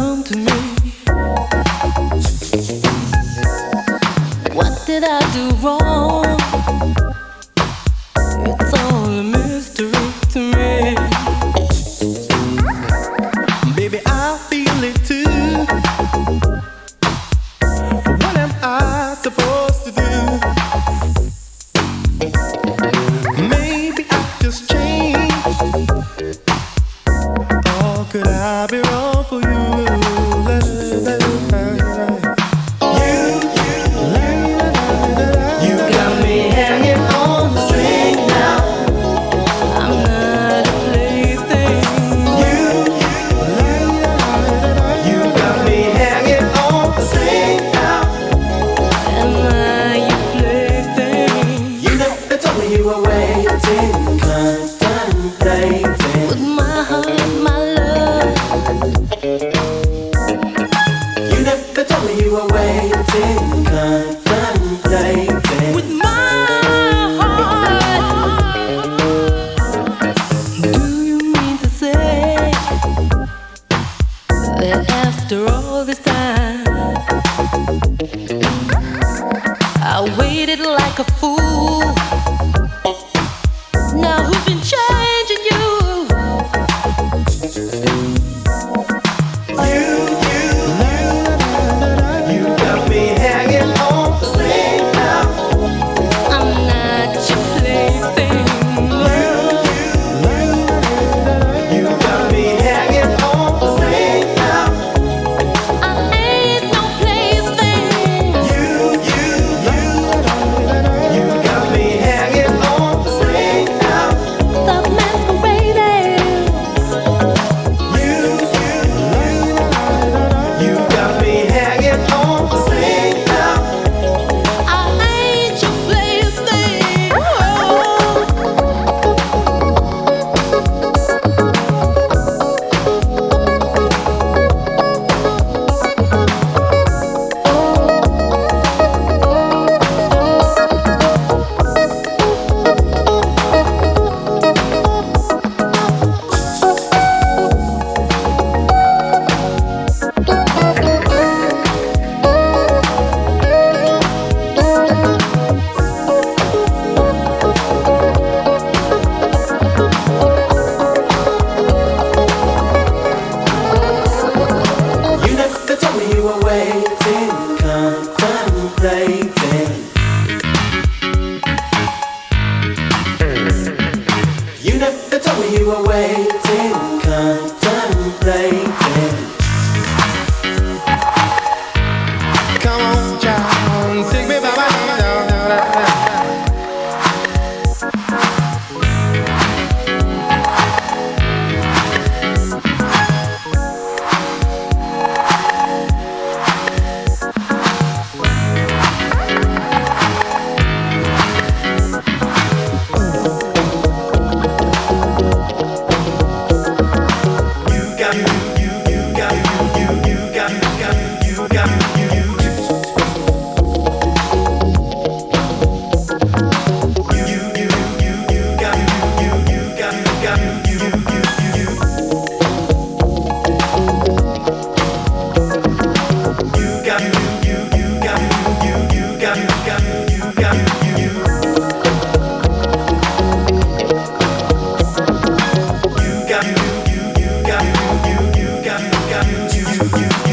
come to me. What did I do wrong? It's all a mystery to me. Baby, I feel it too. What am I supposed to do? Maybe I just changed. Or could I be wrong for you? You got me hanging on the string now. I'm not a plaything. You got me hanging on the string now. Am I your plaything? You never told me you were waiting, contemplating. With my heart, my love. You never told me you were waiting, contemplating. With my heart. Do you mean to say that after all this time I waited like a fool? Now who's been changing you? You got me hanging on the string now. I'm not your plaything. You got me hanging on the string now. I ain't no plaything. You got me hanging on the string now. Stop masquerading. You got me hanging on the string now. I ain't your plaything. You never told me you were waiting, contemplating. You never told me you were waiting, contemplating. Come on, child, take me by my hand. You